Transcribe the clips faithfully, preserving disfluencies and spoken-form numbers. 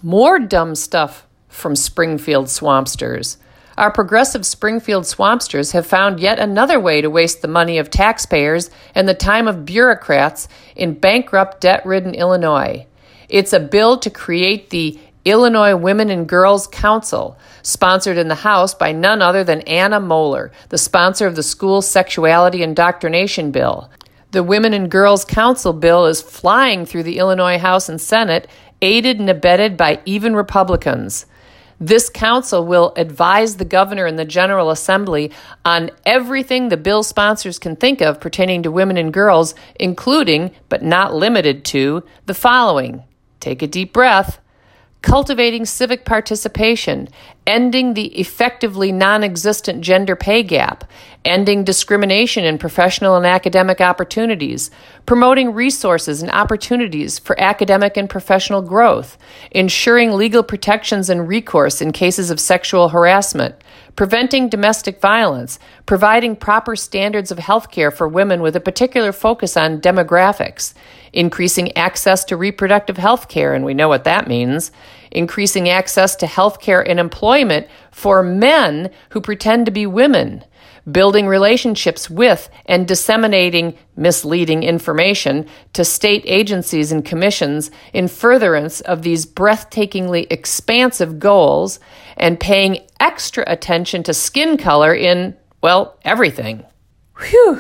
More dumb stuff from Springfield Swampsters. Our progressive Springfield Swampsters have found yet another way to waste the money of taxpayers and the time of bureaucrats in bankrupt, debt-ridden Illinois. It's a bill to create the Illinois Women and Girls Council, sponsored in the House by none other than Anna Moeller, the sponsor of the School Sexuality Indoctrination Bill. The Women and Girls Council bill is flying through the Illinois House and Senate, aided and abetted by even Republicans. This council will advise the governor and the General Assembly on everything the bill sponsors can think of pertaining to women and girls, including, but not limited to, the following. Take a deep breath. Cultivating civic participation, ending the effectively non-existent gender pay gap, ending discrimination in professional and academic opportunities, promoting resources and opportunities for academic and professional growth, ensuring legal protections and recourse in cases of sexual harassment, preventing domestic violence, providing proper standards of health care for women with a particular focus on demographics, increasing access to reproductive health care, and we know what that means, increasing access to health care and employment for men who pretend to be women, building relationships with and disseminating misleading information to state agencies and commissions in furtherance of these breathtakingly expansive goals, and paying extra attention to skin color in, well, everything. Whew.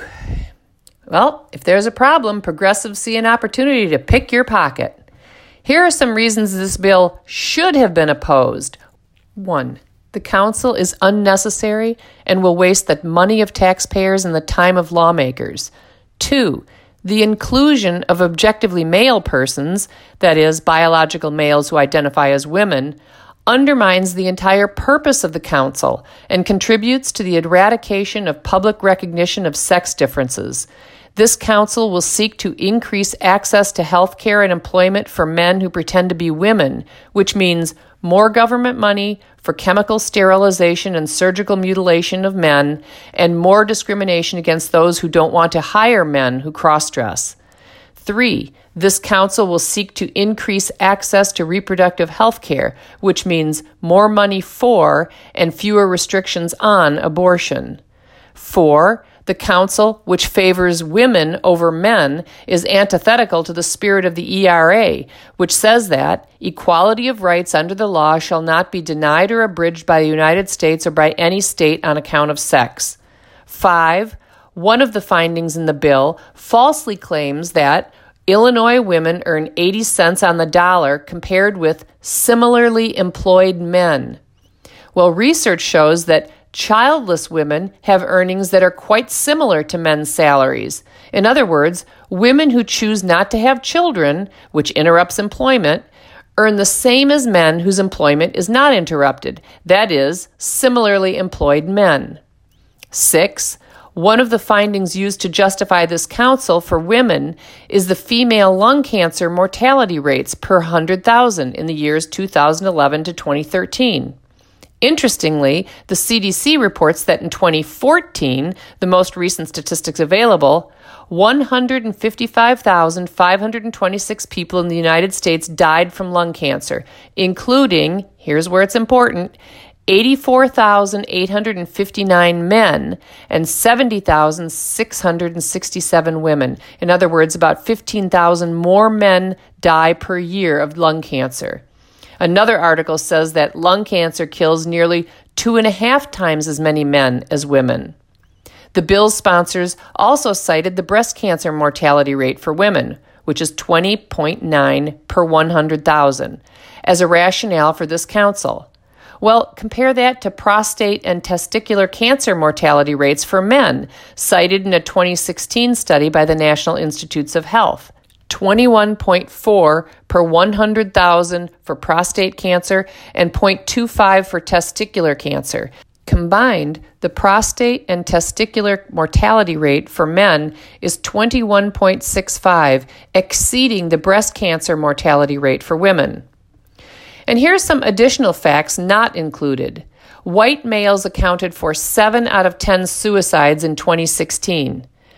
Well, if there's a problem, progressives see an opportunity to pick your pocket. Here are some reasons this bill should have been opposed. One, the council is unnecessary and will waste the money of taxpayers and the time of lawmakers. Two, the inclusion of objectively male persons, that is, biological males who identify as women, undermines the entire purpose of the council and contributes to the eradication of public recognition of sex differences. This council will seek to increase access to health care and employment for men who pretend to be women, which means more government money for chemical sterilization and surgical mutilation of men, and more discrimination against those who don't want to hire men who cross-dress. Three, this council will seek to increase access to reproductive health care, which means more money for and fewer restrictions on abortion. Four, the council, which favors women over men, is antithetical to the spirit of the E R A, which says that equality of rights under the law shall not be denied or abridged by the United States or by any state on account of sex. Five, one of the findings in the bill falsely claims that Illinois women earn eighty cents on the dollar compared with similarly employed men. Well, research shows that childless women have earnings that are quite similar to men's salaries. In other words, women who choose not to have children, which interrupts employment, earn the same as men whose employment is not interrupted, that is, similarly employed men. Six, one of the findings used to justify this council for women is the female lung cancer mortality rates per one hundred thousand in the years two thousand eleven to twenty thirteen. Interestingly, the C D C reports that in twenty fourteen, the most recent statistics available, one hundred fifty-five thousand five hundred twenty-six people in the United States died from lung cancer, including, here's where it's important, eighty-four thousand eight hundred fifty-nine men and seventy thousand six hundred sixty-seven women. In other words, about fifteen thousand more men die per year of lung cancer. Another article says that lung cancer kills nearly two and a half times as many men as women. The bill's sponsors also cited the breast cancer mortality rate for women, which is twenty point nine per one hundred thousand, as a rationale for this council. Well, compare that to prostate and testicular cancer mortality rates for men, cited in a twenty sixteen study by the National Institutes of Health. twenty-one point four per one hundred thousand for prostate cancer and zero point two five for testicular cancer. Combined, the prostate and testicular mortality rate for men is twenty-one point six five, exceeding the breast cancer mortality rate for women. And here's some additional facts not included. White males accounted for seven out of ten suicides in twenty sixteen.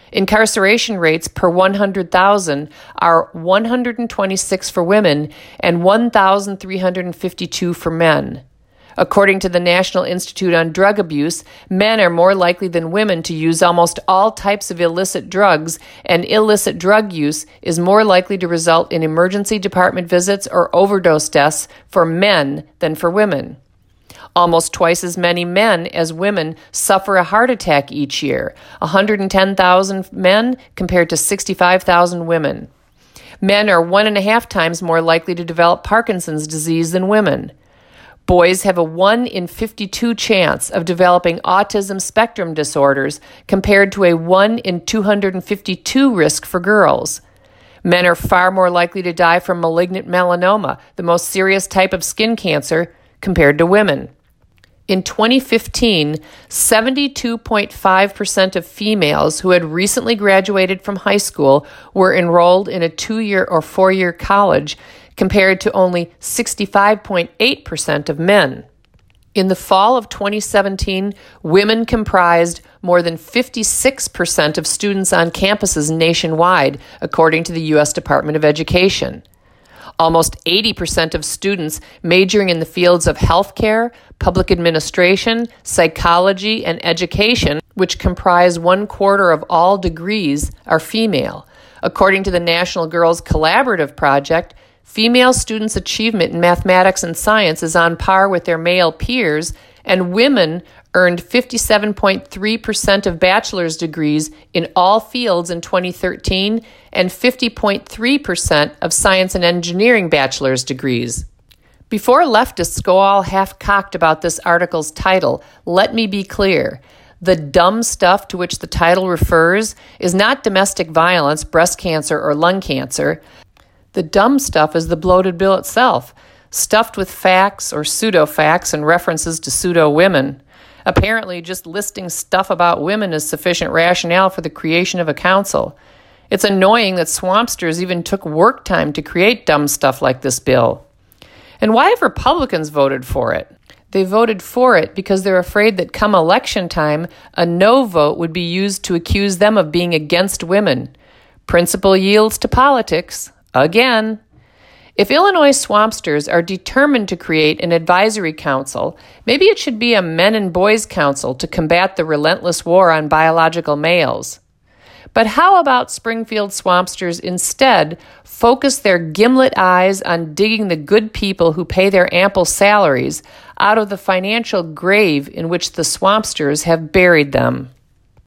Incarceration rates per one hundred thousand are one hundred twenty-six for women and one thousand three hundred fifty-two for men. According to the National Institute on Drug Abuse, men are more likely than women to use almost all types of illicit drugs, and illicit drug use is more likely to result in emergency department visits or overdose deaths for men than for women. Almost twice as many men as women suffer a heart attack each year, one hundred ten thousand men compared to sixty-five thousand women. Men are one and a half times more likely to develop Parkinson's disease than women. Boys have a one in fifty-two chance of developing autism spectrum disorders compared to a one in two hundred fifty-two risk for girls. Men are far more likely to die from malignant melanoma, the most serious type of skin cancer, compared to women. In twenty fifteen, seventy-two point five percent of females who had recently graduated from high school were enrolled in a two-year or four-year college, compared to only sixty-five point eight percent of men. In the fall of twenty seventeen, women comprised more than fifty-six percent of students on campuses nationwide, according to the U S Department of Education. Almost eighty percent of students majoring in the fields of healthcare, public administration, psychology, and education, which comprise one quarter of all degrees, are female. According to the National Girls Collaborative Project, female students' achievement in mathematics and science is on par with their male peers, and women earned fifty-seven point three percent of bachelor's degrees in all fields in twenty thirteen and fifty point three percent of science and engineering bachelor's degrees. Before leftists go all half-cocked about this article's title, let me be clear. The dumb stuff to which the title refers is not domestic violence, breast cancer, or lung cancer. The dumb stuff is the bloated bill itself, stuffed with facts or pseudo-facts and references to pseudo-women. Apparently, just listing stuff about women is sufficient rationale for the creation of a council. It's annoying that Swampsters even took work time to create dumb stuff like this bill. And why have Republicans voted for it? They voted for it because they're afraid that come election time, a no vote would be used to accuse them of being against women. Principle yields to politics. Again. If Illinois Swampsters are determined to create an advisory council, maybe it should be a men and boys council to combat the relentless war on biological males. But how about Springfield Swampsters instead focus their gimlet eyes on digging the good people who pay their ample salaries out of the financial grave in which the Swampsters have buried them?